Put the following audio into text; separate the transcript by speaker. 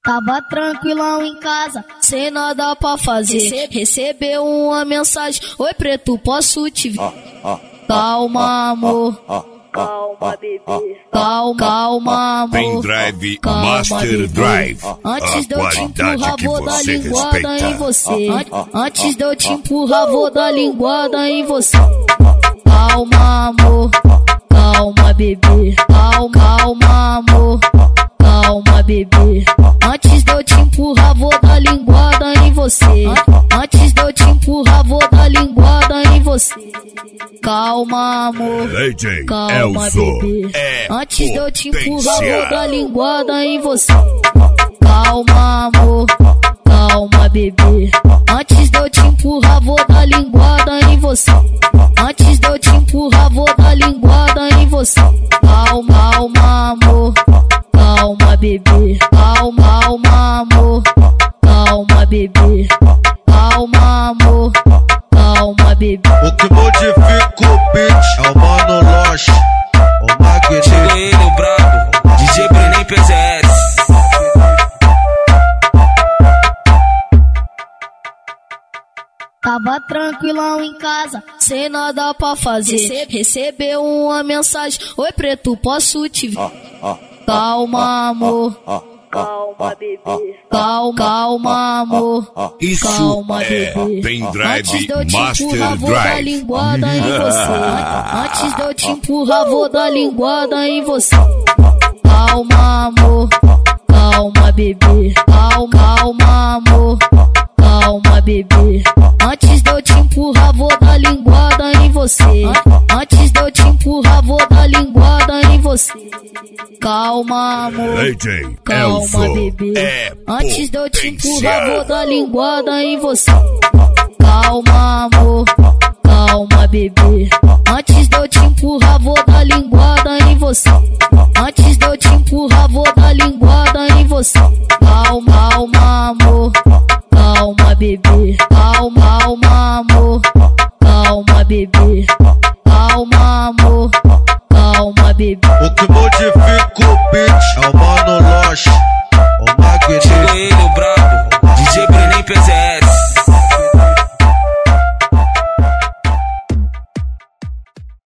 Speaker 1: Tava tranquilão em casa, sem nada pra fazer. Recebeu uma mensagem: oi preto, posso te ver? Calma, amor. Calma, bebê. Calma, amor.
Speaker 2: Pendrive Master Drive.
Speaker 1: Antes de eu te empurrar, vou dar linguada em você. Antes de eu te empurrar, vou dar linguada em você. Calma, amor. Calma, bebê. Calma, amor. Calma, bebê. Antes de eu te empurrar, vou dar linguada em você. Antes de eu te empurrar, vou dar linguada em você. Calma, amor. Calma, bebê. Antes de eu te empurrar, vou dar linguada em você. Calma, amor. Calma, bebê. Antes de eu te empurrar, vou dar linguada em você. Antes de eu te empurrar, vou dar linguada em você. Calma, amor. Calma, bebê. Calma, amor. Calma, bebê. Calma, amor. Calma, bebê.
Speaker 3: O que modifica o beat é o Mano Loche, o Magneto.
Speaker 4: Chega ele, o brabo, DJ Brenem PZS.
Speaker 1: Tava tranquilão em casa, sem nada pra fazer. Recebeu uma mensagem: oi preto, posso te ver? Calma, amor. Calma, bebê. Calma, amor.
Speaker 2: Isso
Speaker 1: calma,
Speaker 2: é
Speaker 1: bebê.
Speaker 2: Pendrive Master
Speaker 1: Vou dar
Speaker 2: Drive.
Speaker 1: linguada em você. Antes de eu te empurrar, vou dar linguada em você. Calma, amor. Calma, bebê. Calma, amor. Calma, bebê. Antes de eu te empurrar, vou dar linguada em você. Antes de eu te empurrar, vou dar linguada em você. Calma, amor. Calma, bebê. Antes de eu te empurrar, vou dar linguada em você. Calma, amor. Calma, bebê. Antes de eu te empurrar, vou dar linguada em você. Antes de eu te empurrar, vou dar linguada em você.